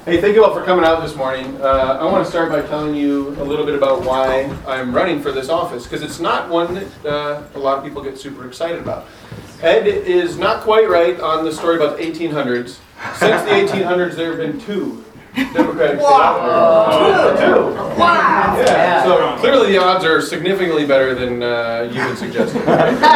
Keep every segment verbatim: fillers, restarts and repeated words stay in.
Hey, thank you all for coming out this morning. Uh, I want to start by telling you a little bit about why I'm running for this office, because it's not one that uh, a lot of people get super excited about. Ed is not quite right on the story about the eighteen hundreds. Since the eighteen hundreds, there have been two Democratic state officers. Two! Two! Wow! Yeah, so clearly the odds are significantly better than uh, you would suggest. I'm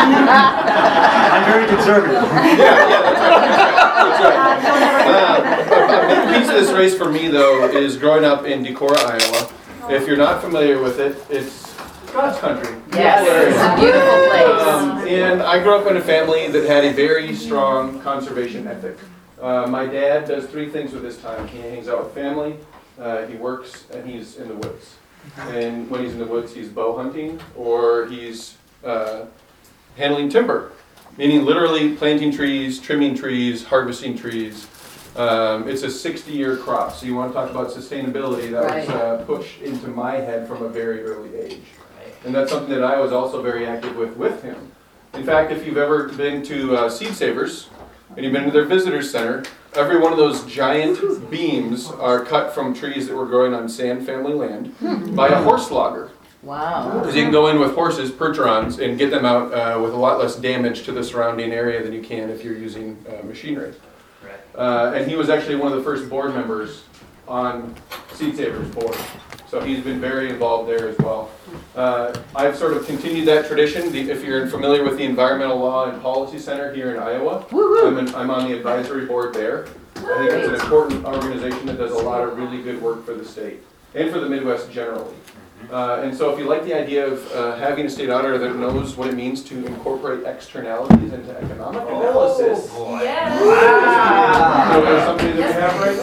very conservative. Yeah, yeah, that's right. That's right. Uh, a big piece of this race for me, though, is growing up in Decorah, Iowa. If you're not familiar with it, it's God's country. Yes, it's a beautiful place. Um, and I grew up in a family that had a very strong conservation ethic. Uh, my dad does three things with his time. He hangs out with family, uh, he works, and he's in the woods. And when he's in the woods, he's bow hunting, or he's uh, handling timber, meaning literally planting trees, trimming trees, harvesting trees. Um, it's a sixty-year crop, so you want to talk about sustainability. That Right. was uh, pushed into my head from a very early age. And that's something that I was also very active with with him. In fact, if you've ever been to uh, Seed Savers, and you've been to their visitor center, every one of those giant beams are cut from trees that were growing on Sand family land by a horse logger. Wow. Because you can go in with horses, percherons, and get them out uh, with a lot less damage to the surrounding area than you can if you're using uh, machinery. Uh, and he was actually one of the first board members on Seed Savers board. So he's been very involved there as well. Uh, I've sort of continued that tradition. The, if you're familiar with the Environmental Law and Policy Center here in Iowa, I'm, in, I'm on the advisory board there. I think it's an important organization that does a lot of really good work for the state and for the Midwest generally. Uh, and so if you like the idea of uh, having a state auditor that knows what it means to incorporate externalities into economic analysis, Oh, Yes. Wow. so there's something that we have right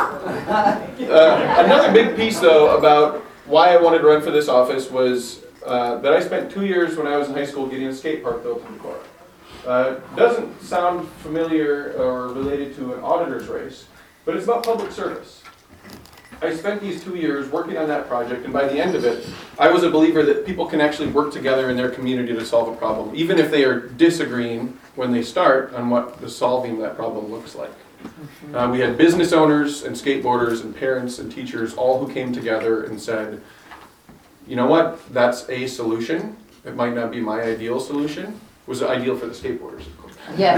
now. Uh, another big piece, though, about why I wanted to run for this office was uh, that I spent two years when I was in high school getting a skate park built in Decorah. Uh, doesn't sound familiar or related to an auditor's race, but it's about public service. I spent these two years working on that project, and by the end of it, I was a believer that people can actually work together in their community to solve a problem, even if they are disagreeing when they start on what the solving that problem looks like. Uh, we had business owners and skateboarders and parents and teachers, all who came together and said, you know what, that's a solution. It might not be my ideal solution. It was ideal for the skateboarders, of course. Yes.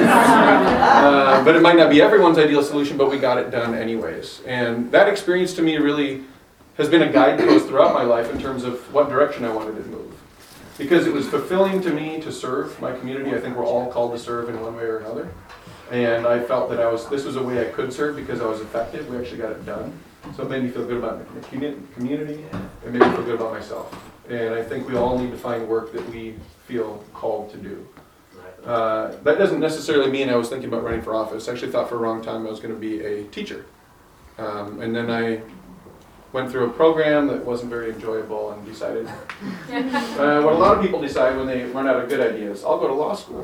Uh, but it might not be everyone's ideal solution, but we got it done anyways. And that experience to me really has been a guidepost throughout my life in terms of what direction I wanted to move. Because it was fulfilling to me to serve my community. I think we're all called to serve in one way or another. And I felt that I was this was a way I could serve because I was effective. We actually got it done. So it made me feel good about the community. It made me feel good about myself. And I think we all need to find work that we feel called to do. Uh, that doesn't necessarily mean I was thinking about running for office. I actually thought for a long time I was going to be a teacher. Um, and then I went through a program that wasn't very enjoyable and decided, uh, what a lot of people decide when they run out of good ideas, I'll go to law school.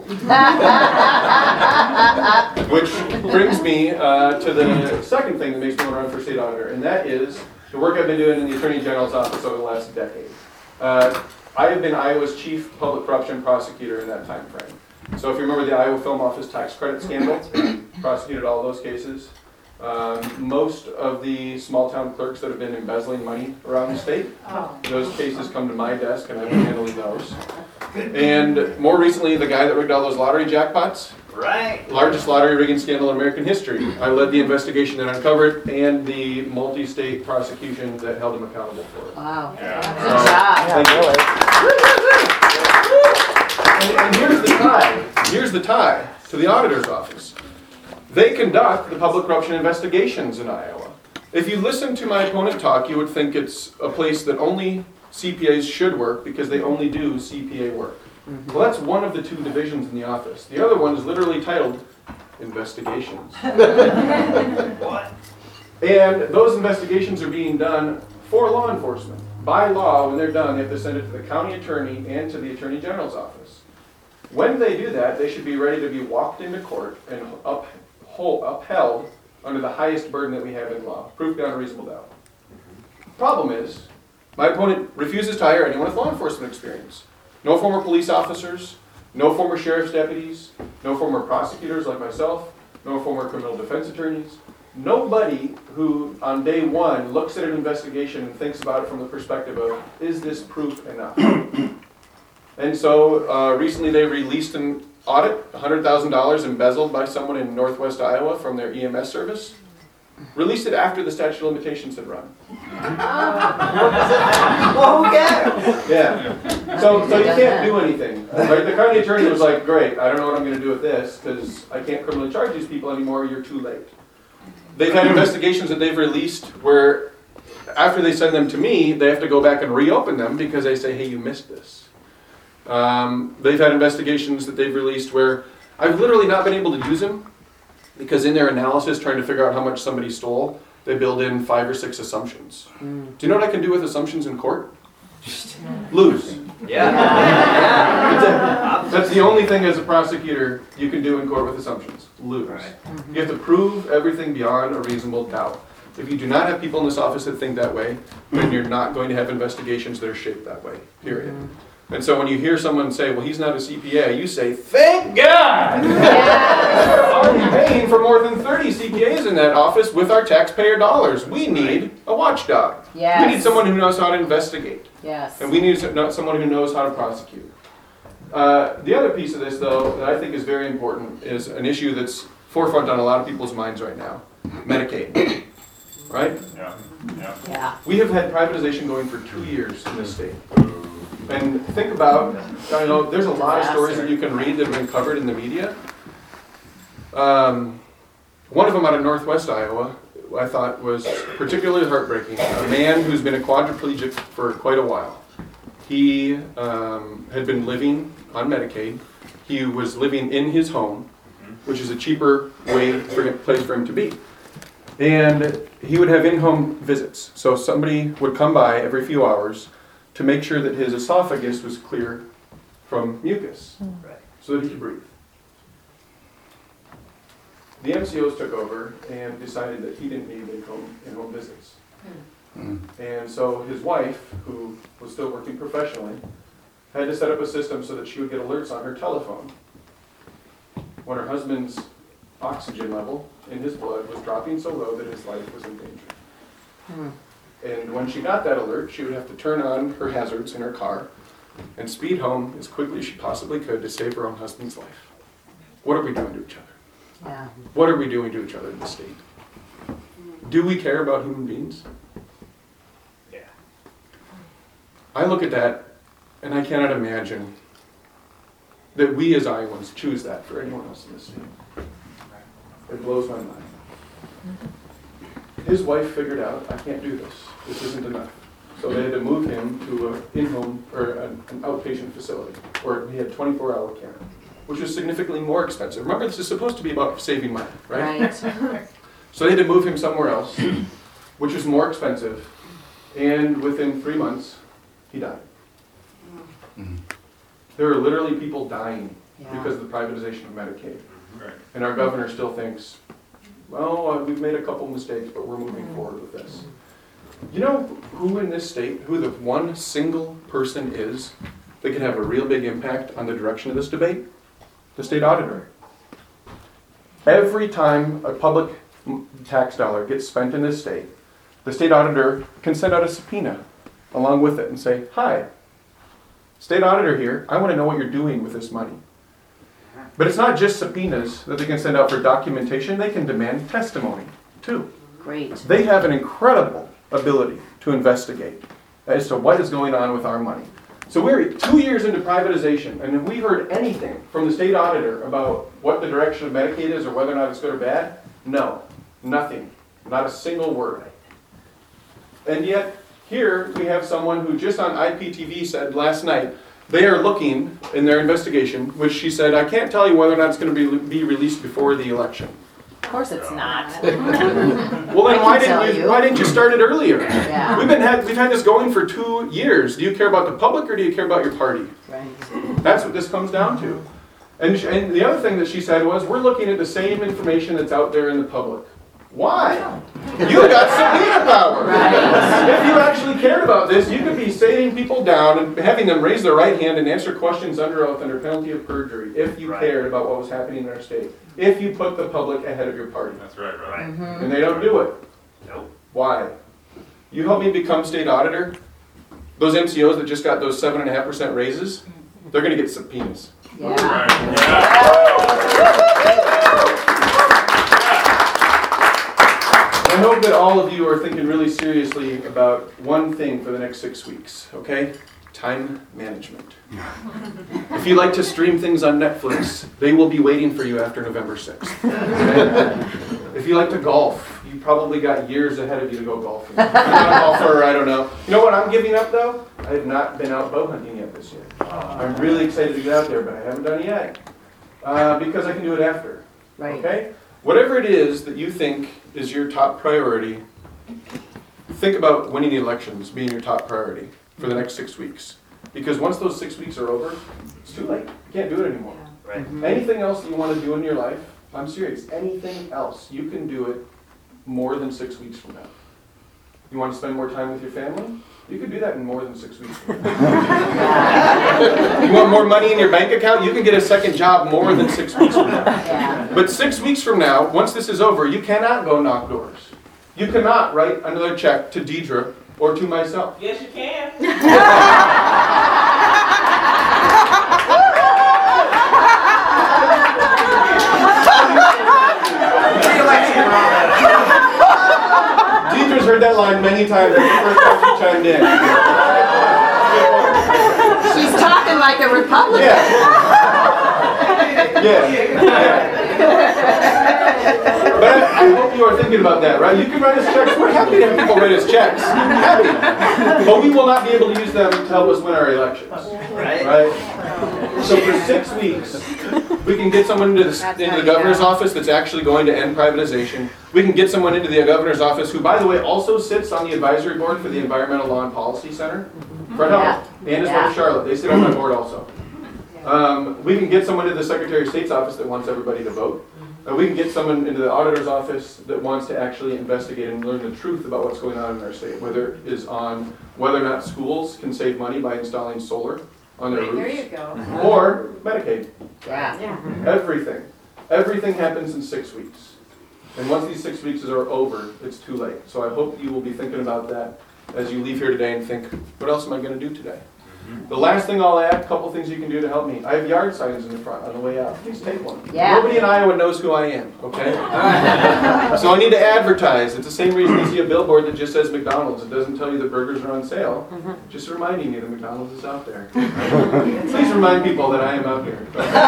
Which brings me uh, to the second thing that makes me want to run for state auditor, and that is the work I've been doing in the Attorney General's office over the last decade. Uh, I have been Iowa's chief public corruption prosecutor in that time frame. So if you remember the Iowa Film Office tax credit scandal, prosecuted all those cases. Um, most of the small town clerks that have been embezzling money around the state, Oh. those cases come to my desk and I've been handling those. And more recently, the guy that rigged all those lottery jackpots, Right. largest lottery rigging scandal in American history. I led the investigation that uncovered it and the multi-state prosecution that held him accountable for it. Wow. Yeah. Good job. Thank you. And, and here's the tie. Here's the tie to the auditor's office. They conduct the public corruption investigations in Iowa. If you listen to my opponent talk, you would think it's a place that only C P As should work because they only do C P A work. Well, that's one of the two divisions in the office. The other one is literally titled Investigations. What? And those investigations are being done for law enforcement. By law, when they're done, they have to send it to the county attorney and to the Attorney General's office. When they do that, they should be ready to be walked into court and uphold, upheld under the highest burden that we have in law, proof beyond a reasonable doubt. Problem is, my opponent refuses to hire anyone with law enforcement experience. No former police officers, no former sheriff's deputies, no former prosecutors like myself, no former criminal defense attorneys, nobody who on day one looks at an investigation and thinks about it from the perspective of, is this proof enough? And so uh, recently they released an audit, one hundred thousand dollars embezzled by someone in Northwest Iowa from their E M S service. Released it after the statute of limitations had run. Well, who cares? Yeah. So, so you can't do anything. Right? The county attorney was like, great, I don't know what I'm going to do with this because I can't criminally charge these people anymore, you're too late. They've had investigations that they've released where after they send them to me, they have to go back and reopen them because they say, hey, you missed this. Um, they've had investigations that they've released where I've literally not been able to use them because in their analysis, trying to figure out how much somebody stole, they build in five or six assumptions. Mm. Do you know what I can do with assumptions in court? Lose. Yeah. Yeah. That's the only thing as a prosecutor you can do in court with assumptions. Lose. Right. Mm-hmm. You have to prove everything beyond a reasonable doubt. If you do not have people in this office that think that way, then you're not going to have investigations that are shaped that way, period. Mm-hmm. And so when you hear someone say, well, he's not a C P A, you say, thank God! Yeah. We're already paying for more than thirty C P As in that office with our taxpayer dollars. We need a watchdog. Yes. We need someone who knows how to investigate. Yes. And we need someone who knows how to prosecute. Uh, the other piece of this, though, that I think is very important is an issue that's forefront on a lot of people's minds right now. Medicaid. Right? Yeah. Yeah. Yeah. We have had privatization going for two years in this state. And think about, I know there's a lot of stories that you can read that have been covered in the media. Um, one of them out of Northwest Iowa, I thought was particularly heartbreaking. A man who's been a quadriplegic for quite a while. He um, had been living on Medicaid. He was living in his home, which is a cheaper way for him, place for him to be. And he would have in-home visits. So somebody would come by every few hours to make sure that his esophagus was clear from mucus, Right. so that he could breathe. The M C Os took over and decided that he didn't need in-home, in-home visits. Mm. And so his wife, who was still working professionally, had to set up a system so that she would get alerts on her telephone when her husband's oxygen level in his blood was dropping so low that his life was in danger. Mm. And when she got that alert, she would have to turn on her hazards in her car and speed home as quickly as she possibly could to save her own husband's life. What are we doing to each other? Yeah. What are we doing to each other in this state? Do we care about human beings? Yeah. I look at that and I cannot imagine that we as Iowans choose that for anyone else in this state. It blows my mind. His wife figured out, I can't do this. This isn't enough. So they had to move him to an in-home or an, an outpatient facility where he had twenty-four hour care, which was significantly more expensive. Remember, this is supposed to be about saving money, right? Right. So they had to move him somewhere else, which was more expensive. And within three months, he died. Mm-hmm. There are literally people dying Yeah. because of the privatization of Medicaid. Right. And our governor still thinks, well, uh, we've made a couple mistakes, but we're moving forward with this. You know who in this state, who the one single person is that can have a real big impact on the direction of this debate? The state auditor. Every time a public tax dollar gets spent in this state, the state auditor can send out a subpoena along with it and say, hi, state auditor here, I want to know what you're doing with this money. But it's not just subpoenas that they can send out for documentation, they can demand testimony too. Great. They have an incredible ability to investigate as to what is going on with our money. So we're two years into privatization, and have we heard anything from the state auditor about what the direction of Medicaid is or whether or not it's good or bad? No, nothing, not a single word. And yet, here we have someone who just on I P T V said last night, they are looking in their investigation, which she said, I can't tell you whether or not it's going to be, be released before the election. Of course it's not. Well, then I why can tell didn't you, you. why didn't you start it earlier? Yeah. We've been had we've had this going for two years. Do you care about the public or do you care about your party? Right. That's what this comes down to. And sh- and the other thing that she said was, we're looking at the same information that's out there in the public. Why? You got subpoena power. Right. If you actually cared about this, you could be sitting people down and having them raise their right hand and answer questions under oath under penalty of perjury if you Right. cared about what was happening in our state. if you put the public ahead of your party. That's right, right. Mhm. And they don't do it. Nope. Why? You help me become state auditor, those M C Os that just got those seven and a half percent raises, they're gonna get subpoenas. Yeah. Right. Yeah. I hope that all of you are thinking really seriously about one thing for the next six weeks, okay? Time management. If you like to stream things on Netflix, they will be waiting for you after November sixth. Okay? If you like to golf, you probably got years ahead of you to go golfing. I'm not a golfer, I don't know. You know what I'm giving up though? I have not been out bow hunting yet this year. I'm really excited to get out there, but I haven't done it yet. Uh, because I can do it after. Right. Okay? Whatever it is that you think is your top priority, think about winning the elections being your top priority for the next six weeks. Because once those six weeks are over, it's too late. You can't do it anymore. Right. Anything else that you want to do in your life, I'm serious, anything else, you can do it more than six weeks from now. You want to spend more time with your family? You can do that in more than six weeks from now. You want more money in your bank account? You can get a second job more than six weeks from now. Yeah. But six weeks from now, once this is over, you cannot go knock doors. You cannot write another check to Deidre or to myself. Yes, you can. Deidre's heard that line many times. That's the first time she chimed in. She's talking like a Republican. Yeah. Yeah. But I, I hope you are thinking about that, right? You can write us checks. We're happy to have people write us checks. Happy. But we will not be able to use them to help us win our elections. Right. Right? So for six weeks, we can get someone into the, into the governor's office that's actually going to end privatization. We can get someone into the governor's office who, by the way, also sits on the advisory board for the Environmental Law and Policy Center. Fred Hall. And as well as Charlotte. They sit on my board also. Um, we can get someone to the Secretary of State's office that wants everybody to vote. Uh, we can get someone into the auditor's office that wants to actually investigate and learn the truth about what's going on in our state, whether it is on whether or not schools can save money by installing solar on their roofs. There you go. Or Medicaid. Yeah. Everything. Everything happens in six weeks. And once these six weeks are over, it's too late. So I hope you will be thinking about that as you leave here today and think, what else am I going to do today? The last thing I'll add, a couple things you can do to help me. I have yard signs in the front on the way out. Please take one. Yeah. Nobody in Iowa knows who I am, okay? So I need to advertise. It's the same reason you see a billboard that just says McDonald's. It doesn't tell you that burgers are on sale. Just reminding you that McDonald's is out there. Please remind people that I am out here.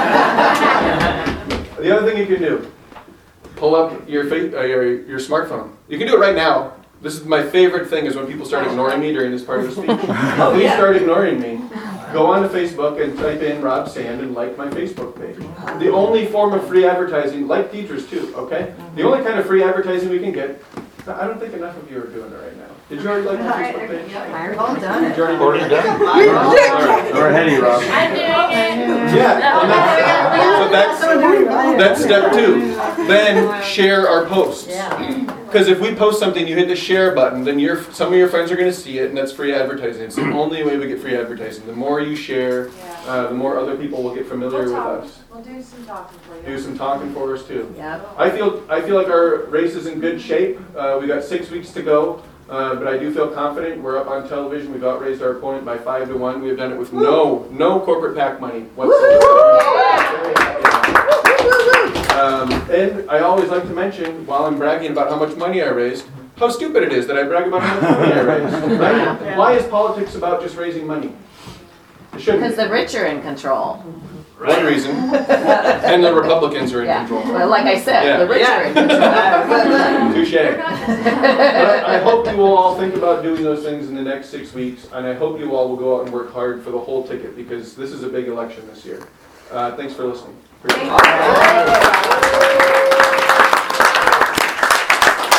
The other thing you can do, pull up your, fa- uh, your, your smartphone. You can do it right now. This is my favorite thing is when people start ignoring me during this part of the speech. Please start ignoring me. Go on to Facebook and type in Rob Sand and like my Facebook page. The only form of free advertising, like Deidre's too, okay? The only kind of free advertising we can get, I don't think enough of you are doing it right now. Did you already like my Facebook page? I've all done Did you it. already do it? done. All right. We're ahead of you, Rob. I'm doing it. Yeah, and that's, so that's, that's step two. Then share our posts. Because if we post something, you hit the share button, then your some of your friends are going to see it, and that's free advertising. It's the only way we get free advertising. The more you share, uh, the more other people will get familiar with us. We'll do some talking for you. Do some talking for us too. Yep. I feel I feel like our race is in good shape. Uh, we got six weeks to go, uh, but I do feel confident. We're up on television. We've outraised our opponent by five to one. We have done it with no no corporate PAC money whatsoever. Um, and I always like to mention, while I'm bragging about how much money I raised, how stupid it is that I brag about how much money I raised. Right? Why is politics about just raising money? It shouldn't. Because the rich are in control. One reason. And the Republicans are in Yeah. control. Well, like I said, Yeah. the rich are in control. Touche. But I, I hope you will all think about doing those things in the next six weeks, and I hope you all will go out and work hard for the whole ticket, because this is a big election this year. Uh, thanks for listening. Appreciate it.